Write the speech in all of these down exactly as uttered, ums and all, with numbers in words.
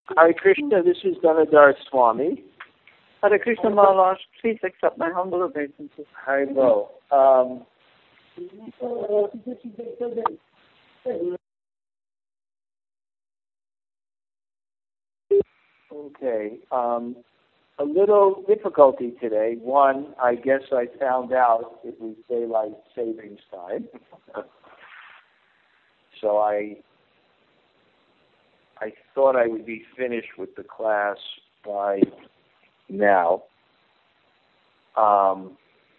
Hare Krishna, this is Dhanadhar Swami. Hare Krishna Maharaj, please accept my humble obeisances. Haribo. Um, okay. Um, a little difficulty today. One, I guess I found out it was daylight savings time. So I I thought I would be finished with the class by now. Um,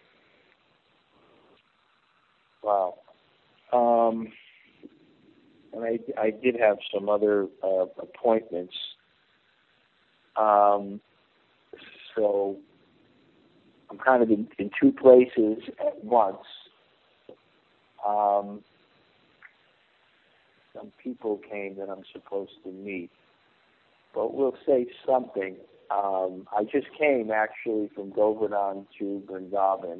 wow. Um, and I, I did have some other uh, appointments. Um, so I'm kind of in, in two places at once. Um, some people came that I'm supposed to meet, but we'll say something. Um, I just came actually from Govardhan to Vrindavan,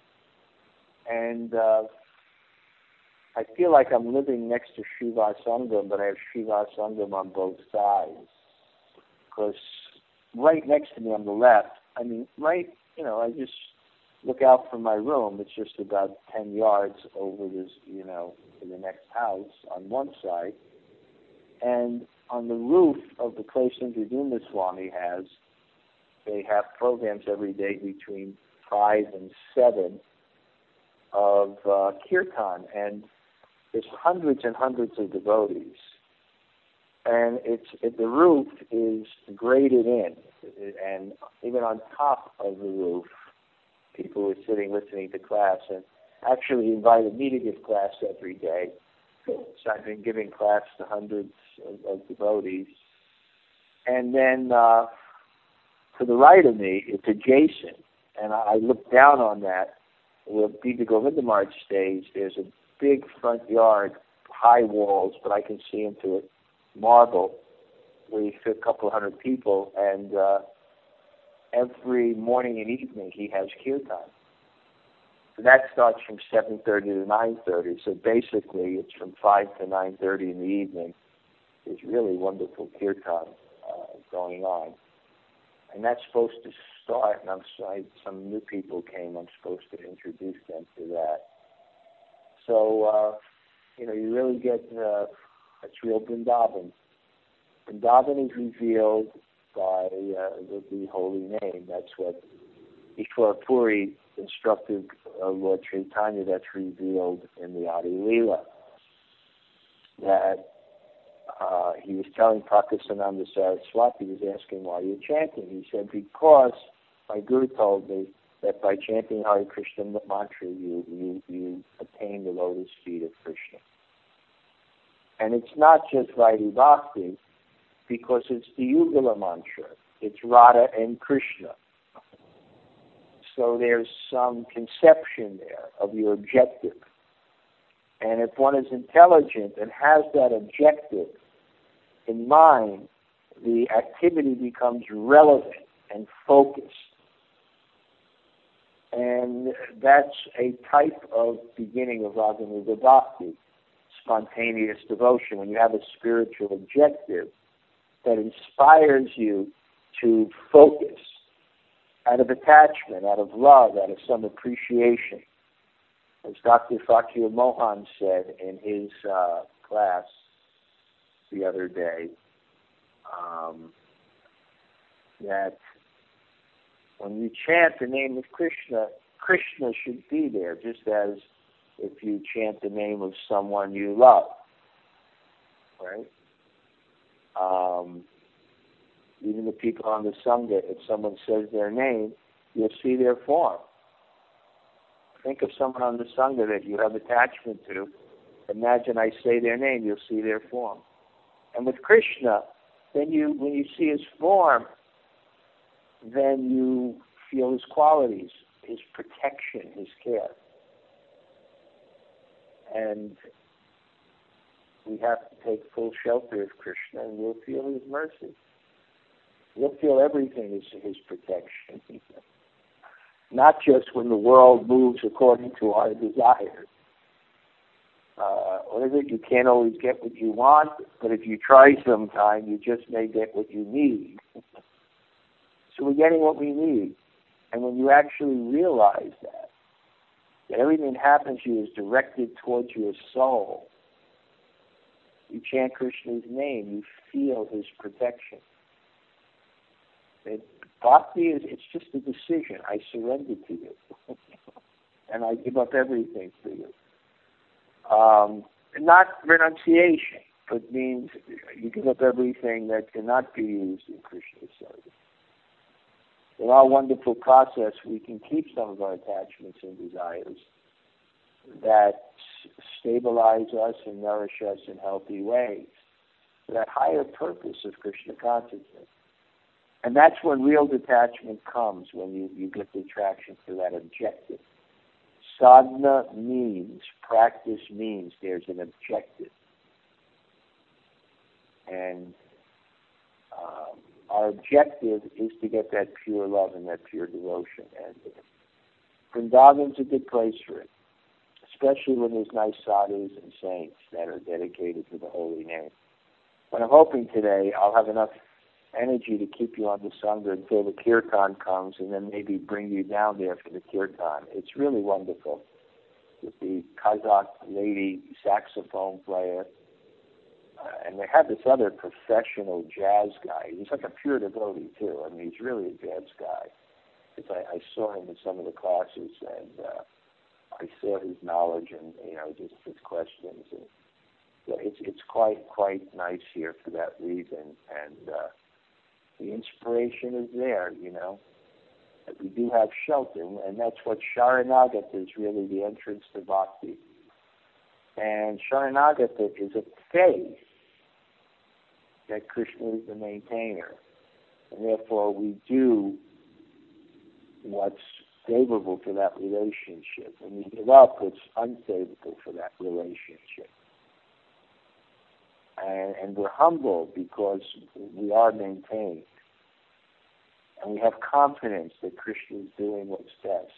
and uh, I feel like I'm living next to Shiva Sangam, but I have Shiva Sangam on both sides. Because right next to me on the left, I mean, right, you know, I just look out from my room. It's just about ten yards over this, you know, to the next house on one side. And on the roof of the place Indraduma Swami has, they have programs every day between five and seven of uh, kirtan, and there's hundreds and hundreds of devotees. And it's it, the roof is graded in, and even on top of the roof, people were sitting listening to class, and actually invited me to give class every day. So I've been giving class to hundreds of, of devotees. And then uh, to the right of me, it's adjacent, and I, I look down on that. Where Bida Govindamart stays, there's a big front yard, high walls, but I can see into it, marble, where you fit a couple of hundred people, and uh, every morning and evening he has kirtan. So that starts from seven thirty to nine thirty, so basically it's from five to nine thirty in the evening. There's really wonderful kirtan uh, going on. And that's supposed to start, and I'm sorry, some new people came, I'm supposed to introduce them to that. So, uh, you know, you really get, uh, that's real Vrindavan. Vrindavan is revealed by uh, the, the holy name. That's what Ishwar Puri instructed uh, Lord Chaitanya, that's revealed in the Adi Leela. That uh, he was telling Prakashananda Saraswati, he was asking why you're chanting. He said, because my Guru told me that by chanting Hare Krishna mantra, you, you, you attain the lotus feet of Krishna. And it's not just Vaidhi Bhakti, because it's the Yugala mantra. It's Radha and Krishna. So there's some conception there of your objective. And if one is intelligent and has that objective in mind, the activity becomes relevant and focused. And that's a type of beginning of Raganuga Bhakti, spontaneous devotion, when you have a spiritual objective that inspires you to focus out of attachment, out of love, out of some appreciation. As Doctor Fakir Mohan said in his uh, class the other day, um, that when you chant the name of Krishna, Krishna should be there, just as if you chant the name of someone you love, right? Um, even the people on the Sangha, if someone says their name, you'll see their form. Think of someone on the Sangha that you have attachment to. Imagine I say their name, you'll see their form. And with Krishna, then you, when you see his form, then you feel his qualities, his protection, his care. And we have to take full shelter of Krishna, and we'll feel his mercy. We'll feel everything is his protection. Not just when the world moves according to our desires. uh, what is it? You can't always get what you want, but if you try sometime, you just may get what you need. So we're getting what we need. And when you actually realize that, that everything that happens to you is directed towards your soul, you chant Krishna's name, you feel his protection. It, bhakti is, it's just a decision. I surrender to you. And I give up everything for you. Um, not renunciation, but means you give up everything that cannot be used in Krishna's service. In our wonderful process, we can keep some of our attachments and desires that stabilize us and nourish us in healthy ways. That higher purpose of Krishna consciousness. And that's when real detachment comes, when you, you get the attraction to that objective. Sadhana means, practice means there's an objective. And um, our objective is to get that pure love and that pure devotion. And Vrindavan's a good place for it, especially when there's nice sadhus and saints that are dedicated to the holy name. But I'm hoping today I'll have enough energy to keep you on the Sangha until the kirtan comes, and then maybe bring you down there for the kirtan. It's really wonderful with the Kazakh lady saxophone player. Uh, and they have this other professional jazz guy. He's like a pure devotee, too. I mean, he's really a jazz guy. Because I, I saw him in some of the classes, and uh, I saw his knowledge and, you know, just his questions. And, yeah, it's it's quite, quite nice here for that reason. And uh, the inspiration is there, you know. We do have shelter, and that's what Sharanagata is really, the entrance to bhakti. And Sharanagata is a faith that Krishna is the maintainer. And therefore we do what's favorable for that relationship. And we give up what's unfavorable for that relationship. And, and we're humble because we are maintained. And we have confidence that Krishna is doing what's best.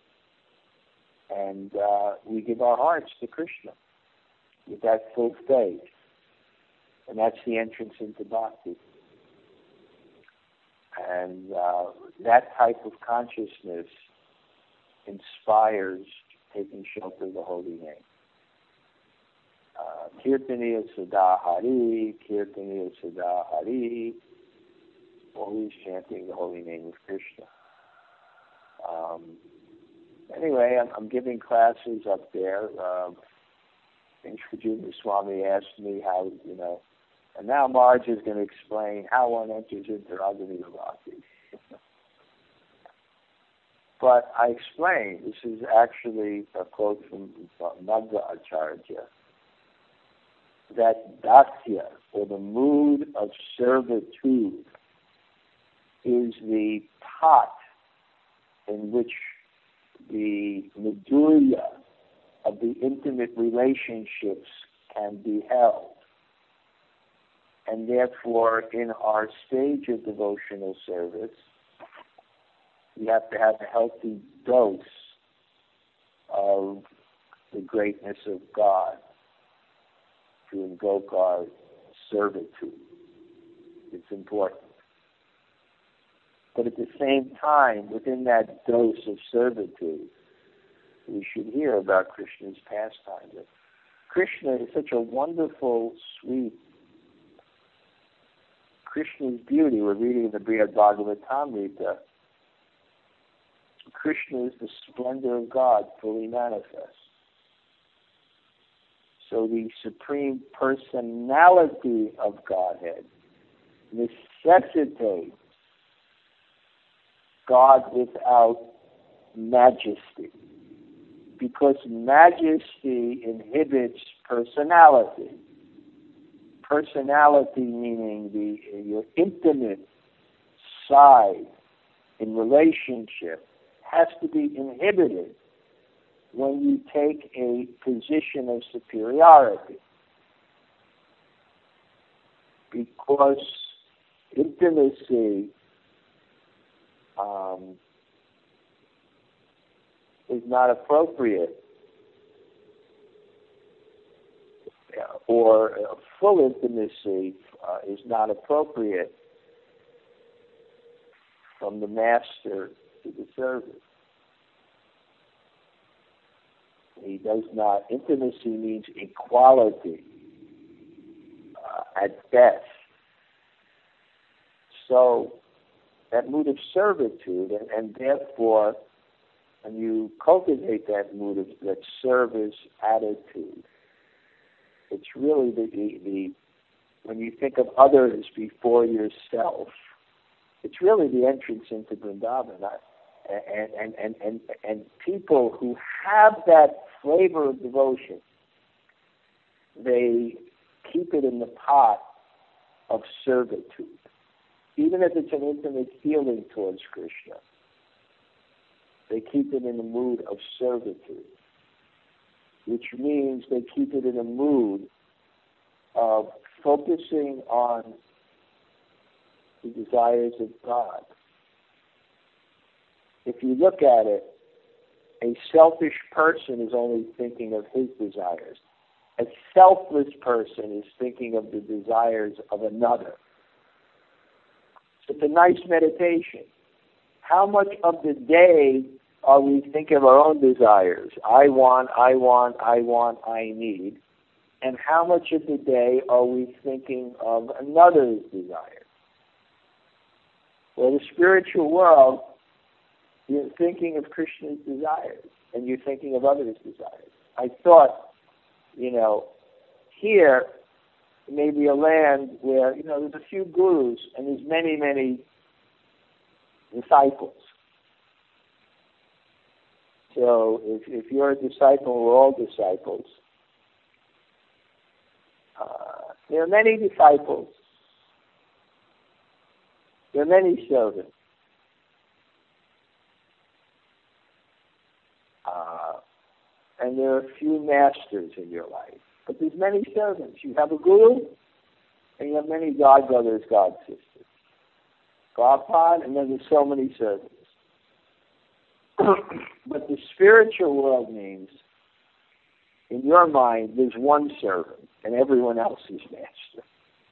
And uh, we give our hearts to Krishna with that full faith. And that's the entrance into bhakti. And uh, that type of consciousness inspires taking shelter of the holy name. Uh, Kirtaniya Sada Hari, Kirtaniya Sada Hari, always chanting the holy name of Krishna. Um, anyway, I'm, I'm giving classes up there. Uh, Junior Swami asked me how, you know, and now Marge is going to explain how one enters into Ragamita Bhakti. But I explained, this is actually a quote from Madhva Acharya, that dasya, or the mood of servitude, is the pot in which the madhurya of the intimate relationships can be held. And therefore, in our stage of devotional service, we have to have a healthy dose of the greatness of God to invoke our servitude. It's important. But at the same time, within that dose of servitude, we should hear about Krishna's pastimes. Krishna is such a wonderful, sweet, Krishna's beauty. We're reading the Brihad Bhagavatamrita. Krishna is the splendor of God fully manifest. So the supreme personality of Godhead necessitates God without majesty, because majesty inhibits personality. Personality meaning the your intimate side in relationship has to be inhibited when you take a position of superiority, because intimacy um, is not appropriate or uh, full intimacy uh, is not appropriate from the master to the servant. He does not, intimacy means equality uh, at best. So that mood of servitude, and, and therefore, when you cultivate that mood of that service attitude, it's really the, the, the when you think of others before yourself, it's really the entrance into Vrindavan. And, and, and, and, and people who have that flavor of devotion, they keep it in the pot of servitude. Even if it's an intimate feeling towards Krishna, they keep it in a mood of servitude, which means they keep it in a mood of focusing on the desires of God. If you look at it, a selfish person is only thinking of his desires. A selfless person is thinking of the desires of another. It's a nice meditation. How much of the day are we thinking of our own desires? I want, I want, I want, I need. And how much of the day are we thinking of another's desires? Well, the spiritual world, you're thinking of Krishna's desires, and you're thinking of others' desires. I thought, you know, here may be a land where, you know, there's a few gurus and there's many, many disciples. So if, if you're a disciple, we're all disciples. Uh, there are many disciples. There are many servants. Uh, and there are a few masters in your life. But there's many servants. You have a guru, and you have many god brothers, god sisters. Prabhupada, and then there's so many servants. But the spiritual world means, in your mind, there's one servant, and everyone else is master.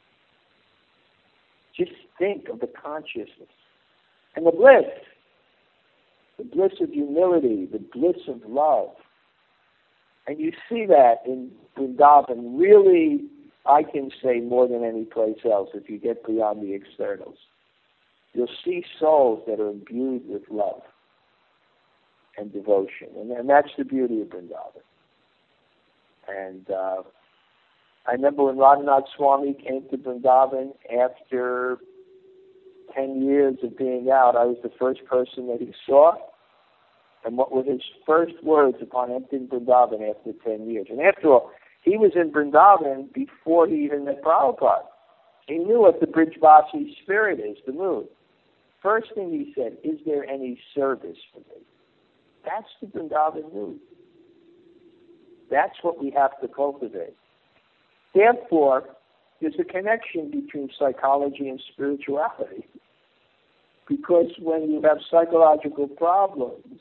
Just think of the consciousness. And the bliss. The bliss of humility, the bliss of love. And you see that in Vrindavan, really, I can say more than any place else if you get beyond the externals. You'll see souls that are imbued with love and devotion. And, and that's the beauty of Vrindavan. And uh, I remember when Radhanath Swami came to Vrindavan after ten years of being out, I was the first person that he saw. And what were his first words upon entering Vrindavan after ten years? And after all, he was in Vrindavan before he even met Prabhupada. He knew what the Brijvasi spirit is, the mood. First thing he said, is there any service for me? That's the Vrindavan mood. That's what we have to cultivate. Therefore, there's a connection between psychology and spirituality. Because when you have psychological problems,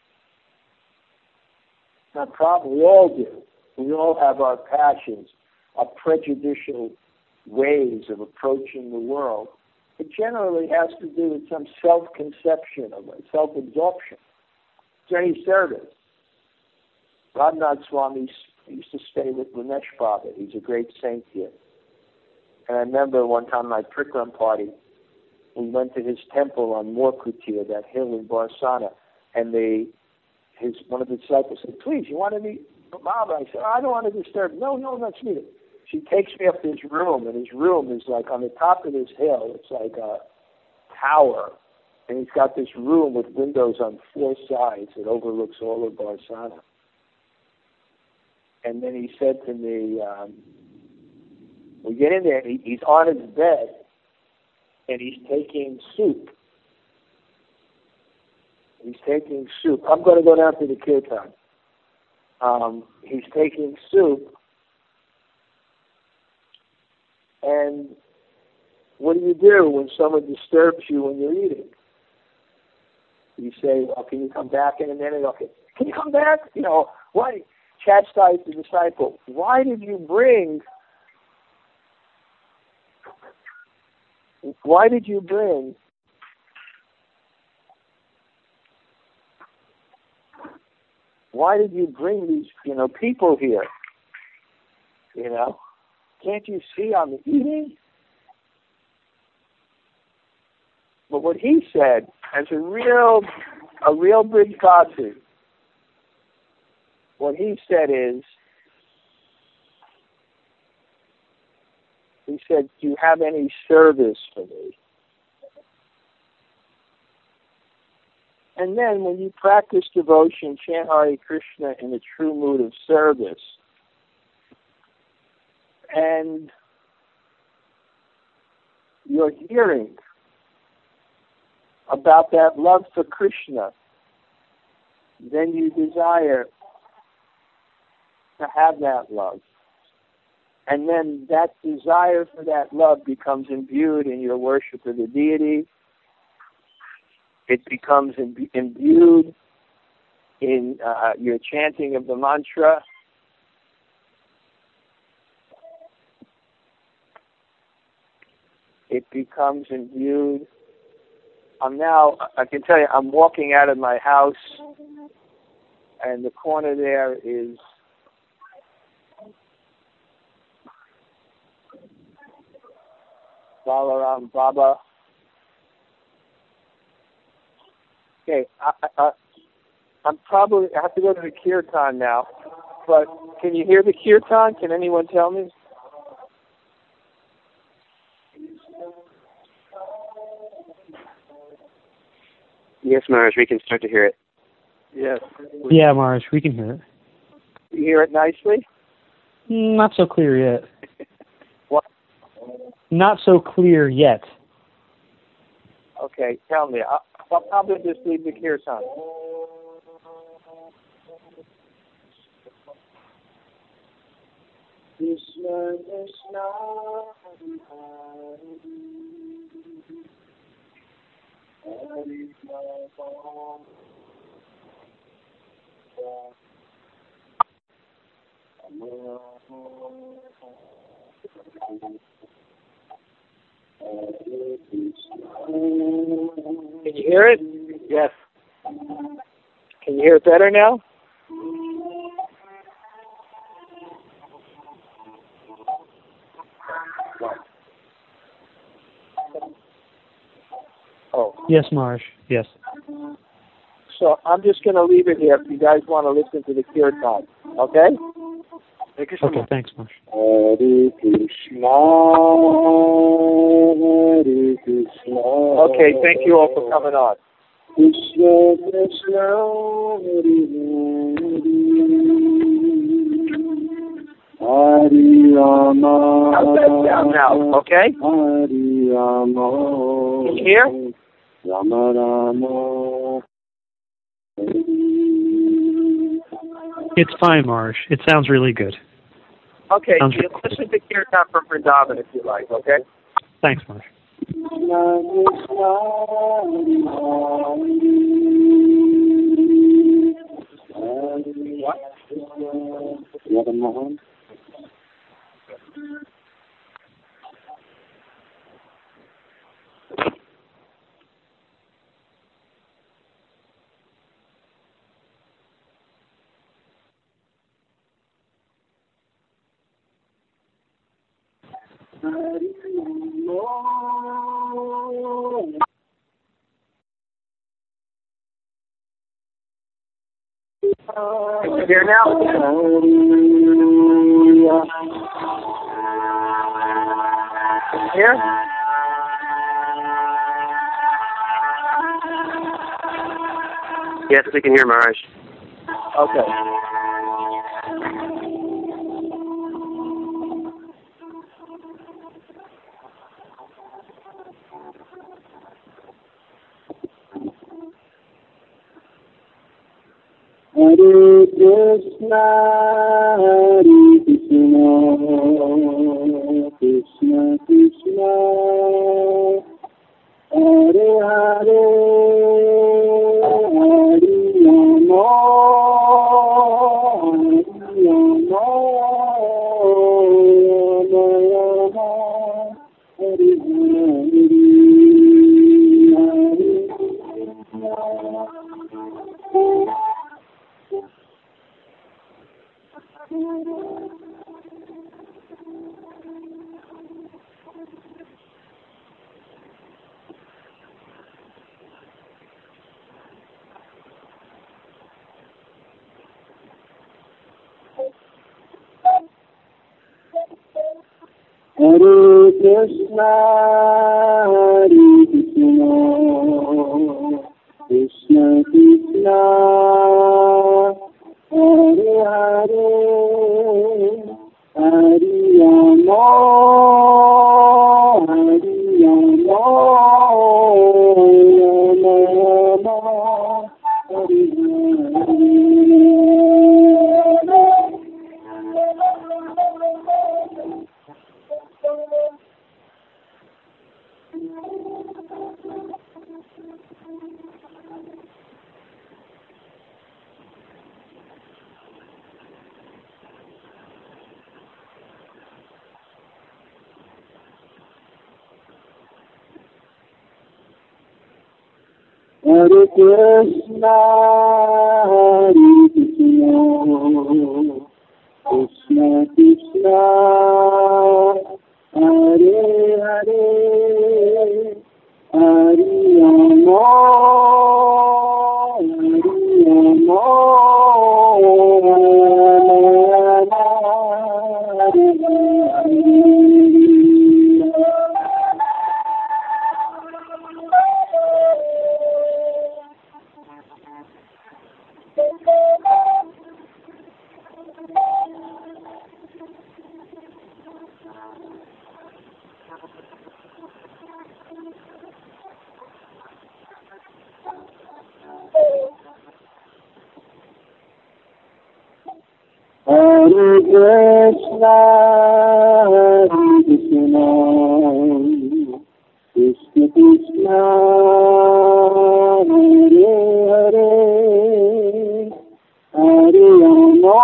not problem, we all do. We all have our passions, our prejudicial ways of approaching the world. It generally has to do with some self-conception of it, self-absorption. It's any service. Radhanath Swami used to stay with Ramesh Baba. He's a great saint here. And I remember one time at my Prikram party, we went to his temple on Morkutir, that hill in Barsana, and they His one of the disciples said, please, you want to meet Baba? I said, oh, I don't want to disturb. No, no, let's meet him. She takes me up to his room, and his room is like on the top of this hill. It's like a tower, and he's got this room with windows on four sides that overlooks all of Barsana. And then he said to me, um, we get in there, and he, he's on his bed, and he's taking soup. He's taking soup. I'm going to go down to the kirtan. Um, he's taking soup. And what do you do when someone disturbs you when you're eating? You say, well, can you come back in a minute? Okay. Can you come back? You know, why? chastised the disciple, why did you bring, why did you bring Why did you bring these, you know, people here? You know, can't you see I'm eating? But what he said, as a real, a real big Bhakti, what he said is, he said, do you have any service for me? And then when you practice devotion, chant Hare Krishna in a true mood of service, and you're hearing about that love for Krishna, then you desire to have that love. And then that desire for that love becomes imbued in your worship of the deity. It becomes imbued in uh, your chanting of the mantra. It becomes imbued. I'm now, I can tell you, I'm walking out of my house, and the corner there is Balaram Baba. Okay, I, I, I'm probably, I have to go to the kirtan now, but can you hear the kirtan? Can anyone tell me? Yes, Maharaj, we can start to hear it. Yes. Yeah, Maharaj, we can hear it. You hear it nicely? Not so clear yet. What? Not so clear yet. Okay, tell me. I'll, I'll probably just leave the kirtan. Krishna, Krishna, Can you hear it? Yes. Can you hear it better now? Oh. Yes, Maharaj. Yes. So I'm just going to leave it here if you guys want to listen to the kirtan. Okay? Okay, thanks, Maharaj. Hare Krishna, Hare Krishna. Okay, thank you all for coming on. Krishna, Krishna, Hare Hare Rama. How's that sound now? Okay? Hare Rama. Can you hear? Rama Rama. It's fine, Maharaj. It sounds really good. Okay, sounds you really listen to kirtan from Vrindavan if you like, okay? Thanks, Maharaj. What? Can you hear now? Can you hear? Yes, we can hear Maharaj. Okay. Hare Krishna, Hare Krishna, Krishna Krishna, Hare Hare, Hare Rama, Hare Krishna, Hare Krishna, Krishna Krishna, Hare Hare, Hare Rama, Hare Rama, Rama Rama, Hare Hare Krishna, Hare Krishna, Krishna Krishna, Hare Hare, Hare Rama, Hare Rama, Rama Rama, Hare Hare Krishna, Hare Krishna, Krishna Krishna, Hare Hare, Hare Rama,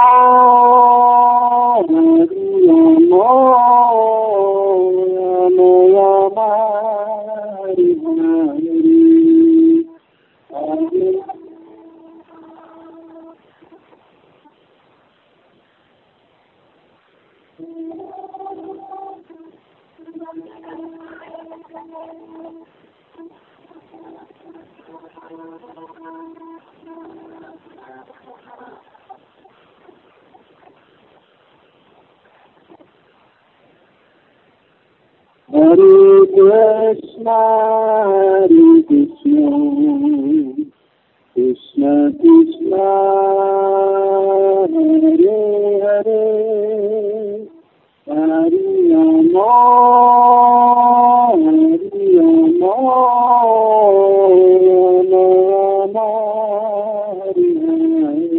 Hare Rama, Rama Rama, Hare Hare, Hare Hare Krishna, Hare Krishna, Krishna Krishna, Hare Hare, Hare Rama, Hare Rama, Rama Rama, Hare Hare.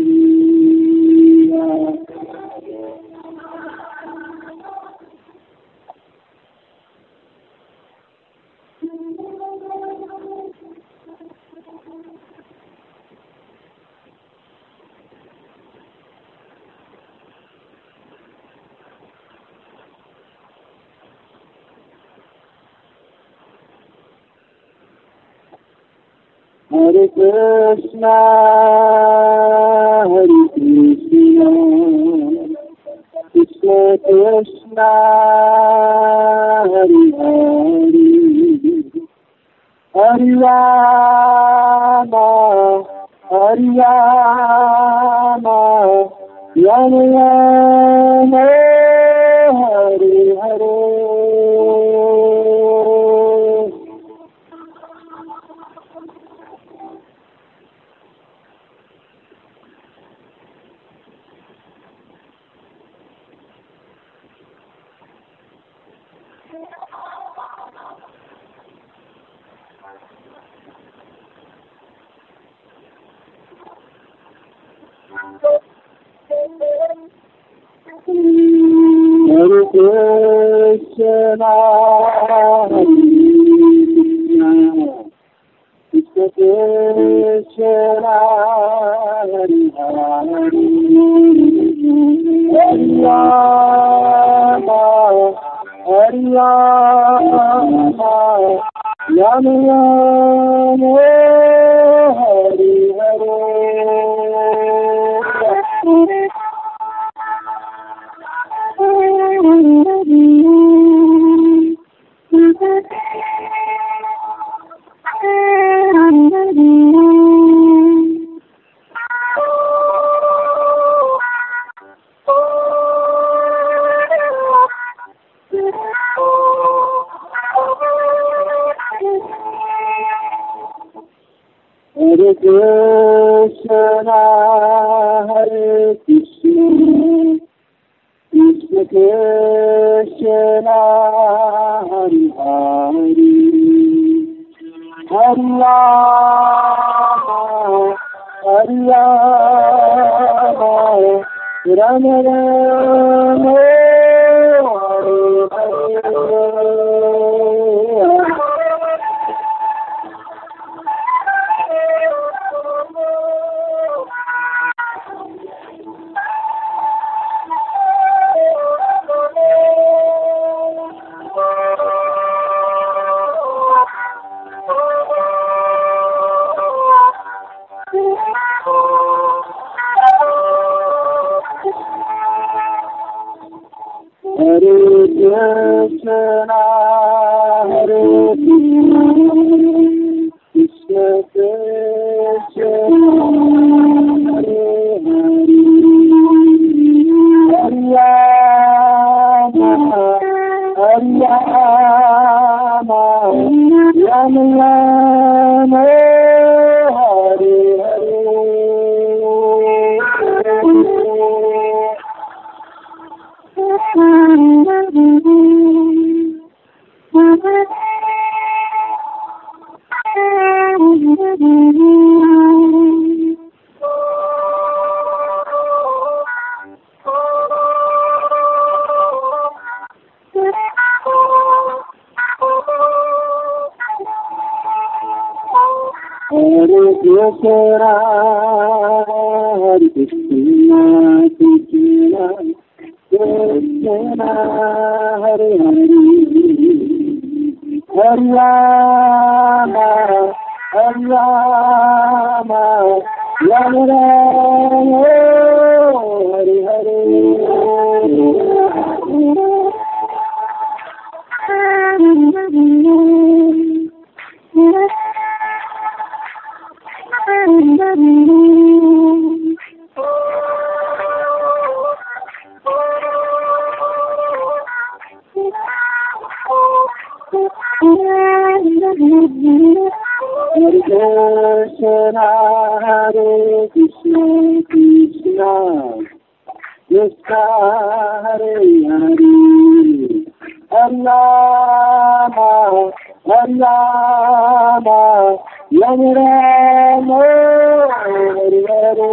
Hare Krishna, Hare Krishna, Krishna Krishna, Hare Hare, Hare Rama, Hare Rama, Rama Rama, Hare Hare. Hare Krishna, Hare Krishna, Krishna Krishna, Hare Hare, Hare Rama, Hare Rama, Rama Rama, Hare Hare. Hare Krishna, Hare Krishna, Krishna Krishna, Hare Hare, Hare Rama, Hare Rama, Rama Rama, Hare Hare. Hare Krishna, Hare Krishna, Krishna Krishna, Hare Hare, Hare Rama, Hare Rama, Rama Rama, Hare Hare. Hare Krishna, Hare Krishna, Krishna Krishna, Hare Hare, Hare Rama, Hare Rama, Rama Rama, Hare Hare. Hare Krishna, Hare Krishna, Krishna Krishna, Hare Hare, Hare Rama, Hare Rama, Rama Rama, Hare Hare.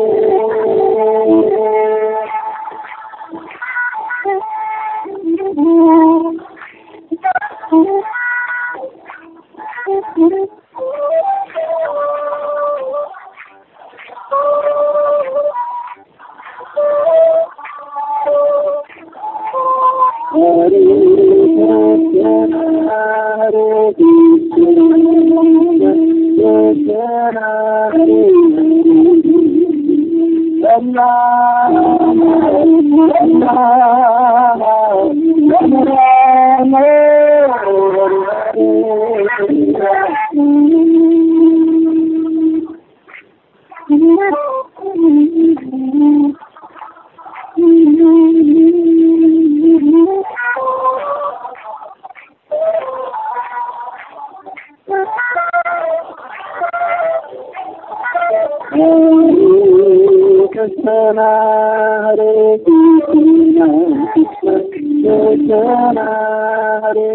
Hare Krishna, Hare Krishna, Krishna Hare Rama, Rama, Rama Rama, Krishna, Hare Krishna, Krishna Krishna, Hare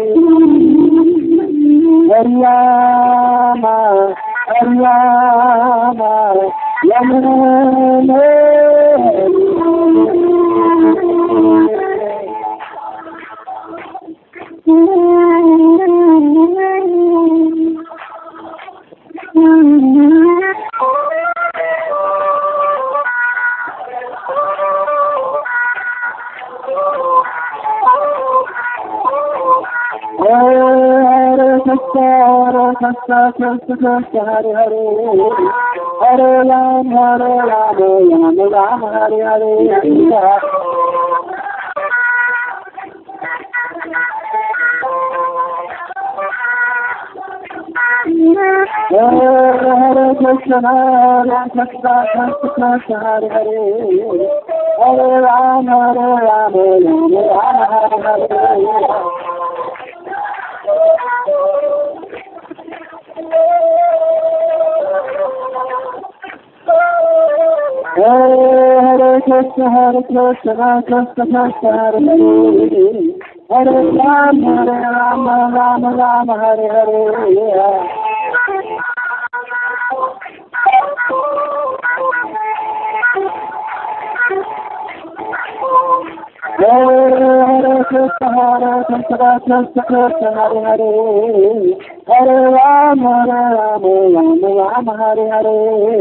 Hare Rama, Hare Rama, Rama Rama, Krishna, Krishna, Hare Hare, Hare Ram, Hare Ram, Ram Ram, Hare Hare, Hare Krishna, Hare Krishna, Krishna Krishna, Hare Hare, Hare Ram, Hare Ram, Ram Ram, Hare Hare. Oh, Hare Krishna, Hare Krishna, Krishna Krishna, Hare Hare, Hare Rama, Hare Rama, Rama Rama, Hare Hare. Hare Krishna, Hare Krishna, Krishna Krishna, Hare Hare, Hare Rama, Hare Rama, Rama Rama, Hare Hare.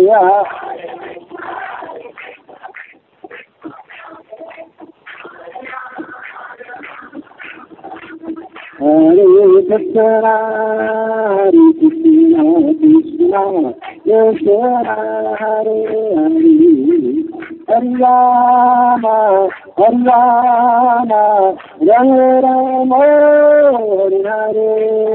Hare Krishna, Hare Krishna, Krishna Krishna, Hare Hare, Hare Rama, Hare Rama, Rama Rama, Hare Hare.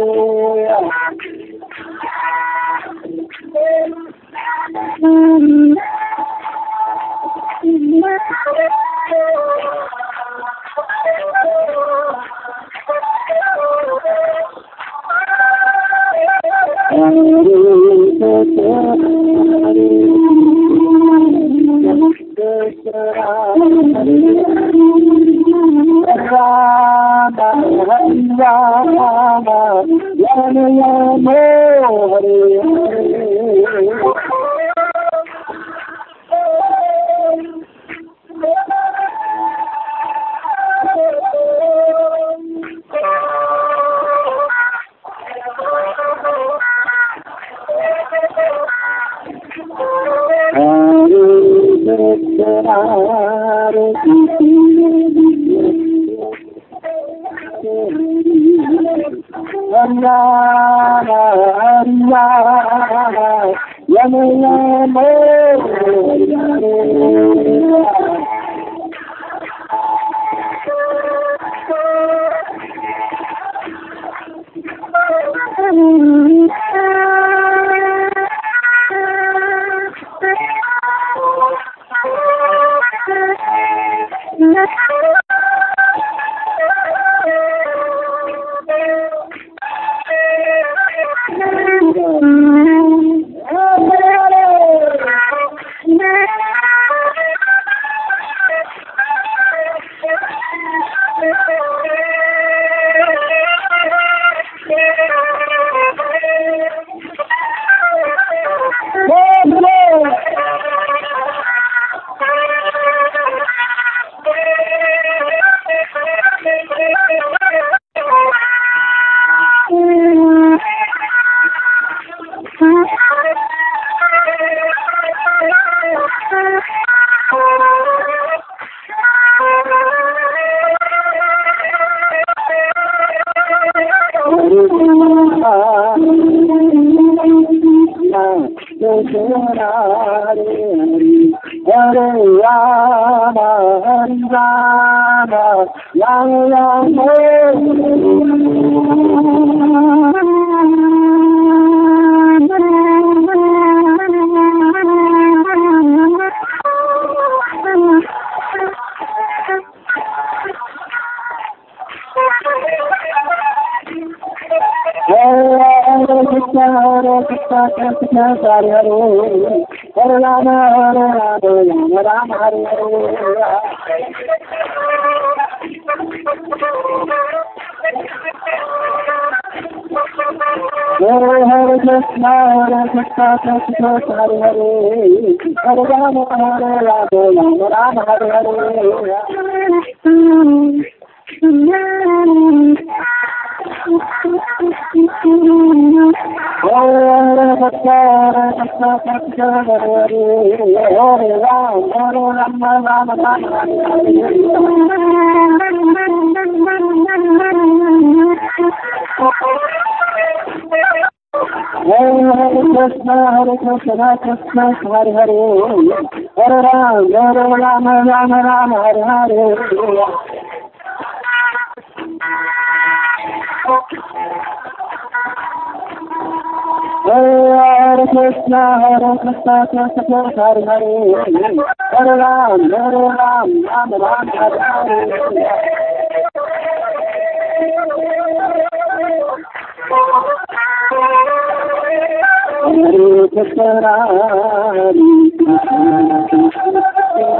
Hare Krishna, Hare Krishna, Krishna Krishna, Hare Hare, Hare Ram, Hare Ram, Ram Ram, Hare Hare. Hare Krishna, Hare Krishna, Krishna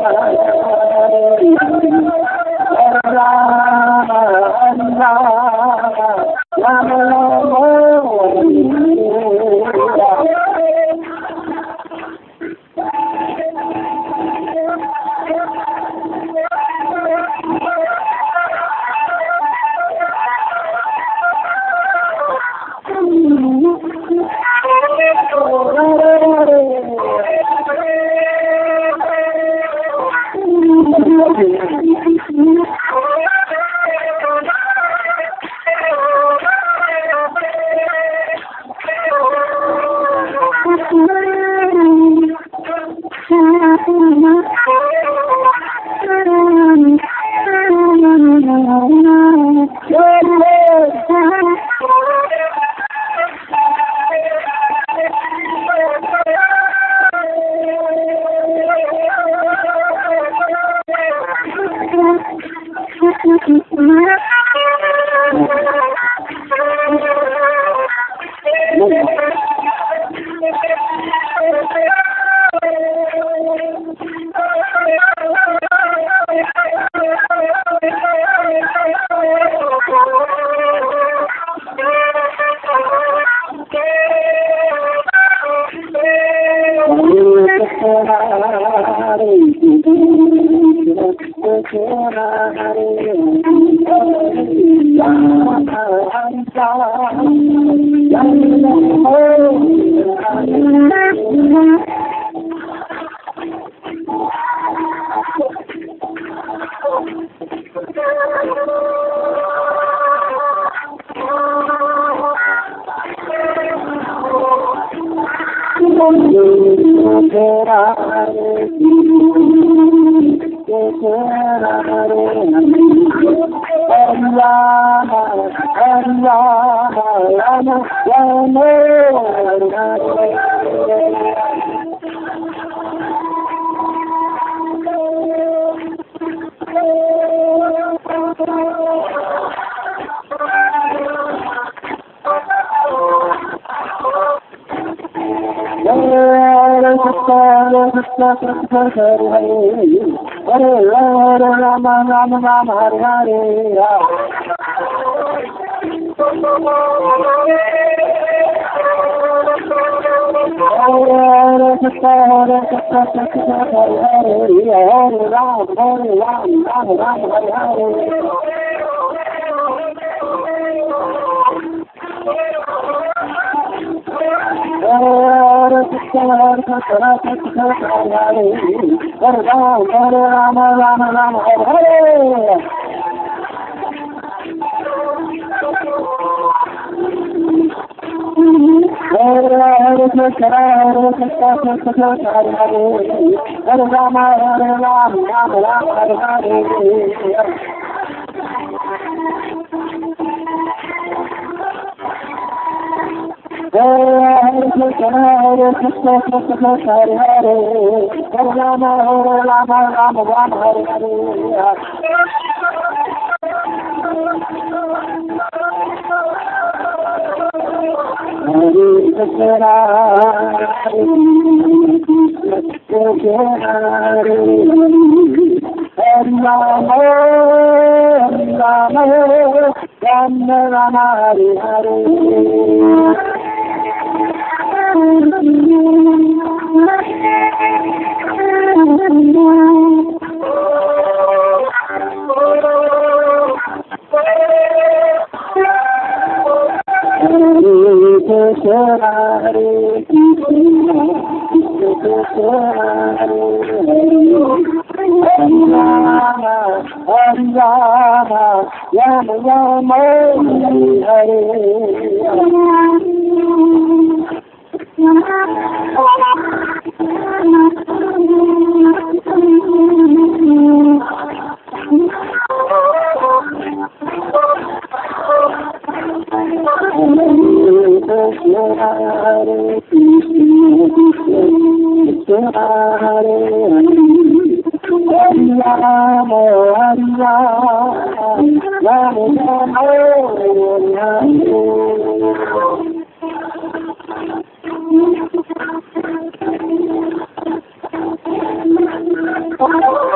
Oh,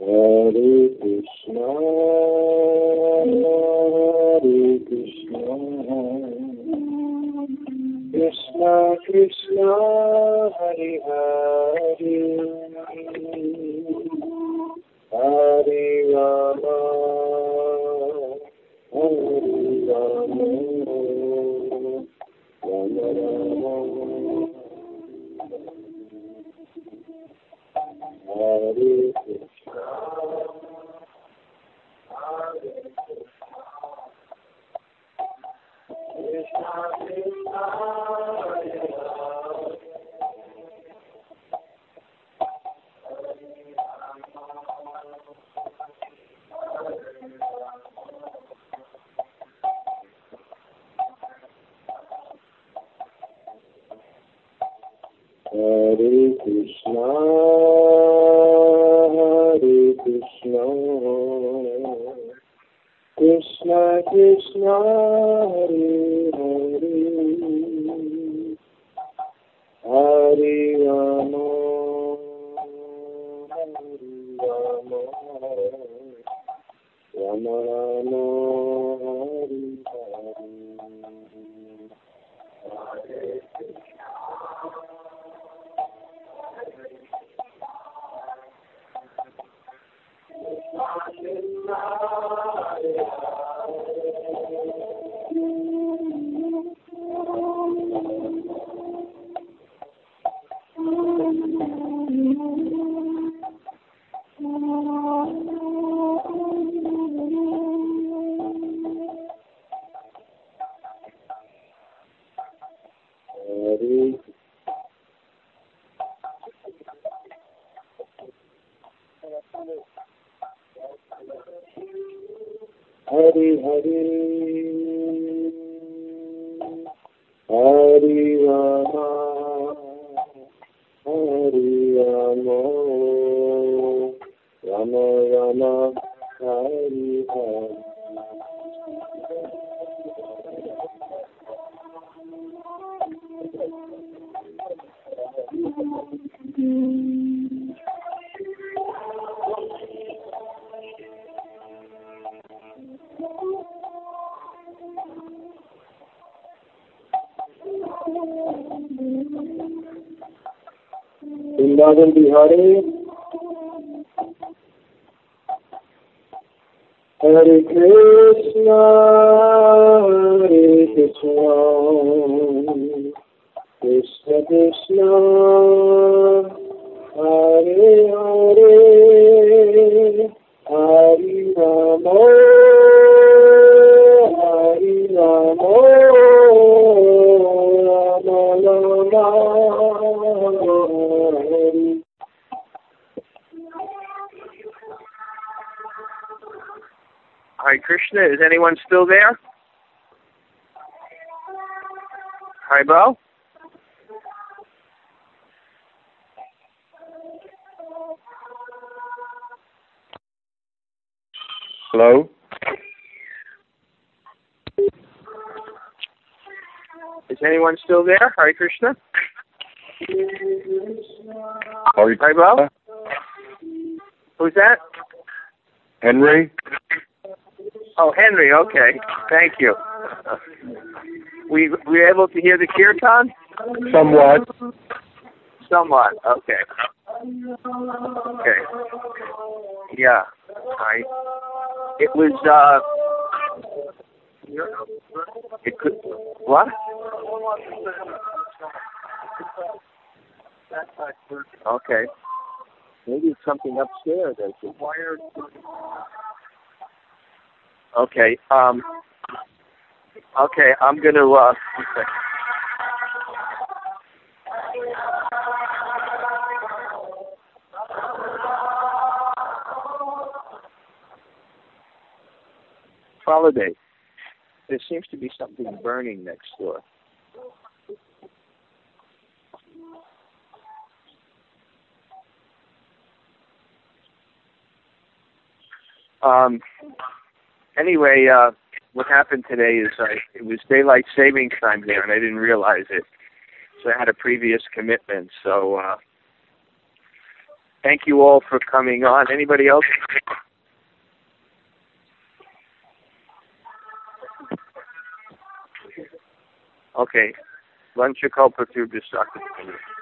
Hare Krishna, Hare Krishna, Krishna Krishna, Hare Hare, Hare Rama, Hare Rama, Rama Rama, Hare Krishna, Hare Krishna, Krishna Krishna, Hare Rama, Hare Krishna, Hare Krishna, Krishna Krishna, Hare Hare, Hare Rama, Hare Rama, Rama Rama, Hare Hare, Hare Hare Hare, Hare Rama, Hare Rama, Rama Rama, Hare Hare. Vrindavan Bihari, Hare Krishna, Hare Krishna, Krishna Krishna, Hare Hare, Hare Rama, Hare Rama, Rama Rama, Hare. Hare Krishna, is anyone still there? Haribo? Hello? Is anyone still there? Hare Krishna? Hare Haribo? Who's that? Henry? Oh, Henry, okay. Thank you. We we able to hear the kirtan? Somewhat. Somewhat, okay. Okay. Yeah. I it was uh it could what? Okay. Maybe it's something upstairs that's required. Okay. Um Okay, I'm gonna uh Holiday. There seems to be something burning next door. Um anyway, uh what happened today is I, it was daylight savings time there, and I didn't realize it. So I had a previous commitment. So uh, thank you all for coming on. Anybody else? Okay. Vanchakalpatubhyascha.